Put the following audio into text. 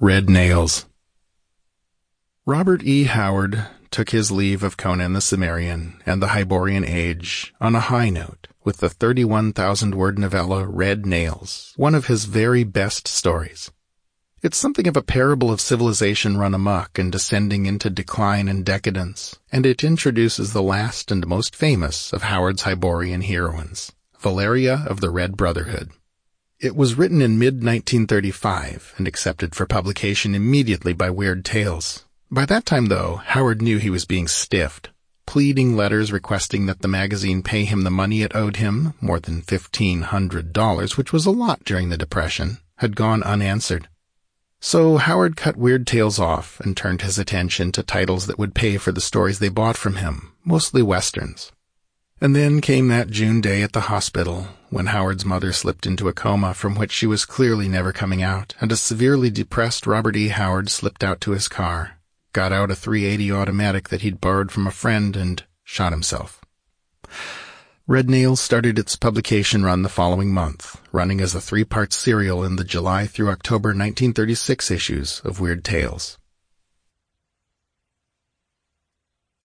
Red Nails. Robert E. Howard took his leave of Conan the Cimmerian and the Hyborian Age on a high note with the 31,000-word novella Red Nails, one of his very best stories. It's something of a parable of civilization run amok and descending into decline and decadence, and it introduces the last and most famous of Howard's Hyborian heroines, Valeria of the Red Brotherhood. It was written in mid-1935 and accepted for publication immediately by Weird Tales. By that time, though, Howard knew he was being stiffed. Pleading letters requesting that the magazine pay him the money it owed him, more than $1,500, which was a lot during the Depression, had gone unanswered. So Howard cut Weird Tales off and turned his attention to titles that would pay for the stories they bought from him, mostly westerns. And then came that June day at the hospital, when Howard's mother slipped into a coma from which she was clearly never coming out, and a severely depressed Robert E. Howard slipped out to his car, got out a .380 automatic that he'd borrowed from a friend, and shot himself. Red Nails started its publication run the following month, running as a 3-part serial in the July through October 1936 issues of Weird Tales.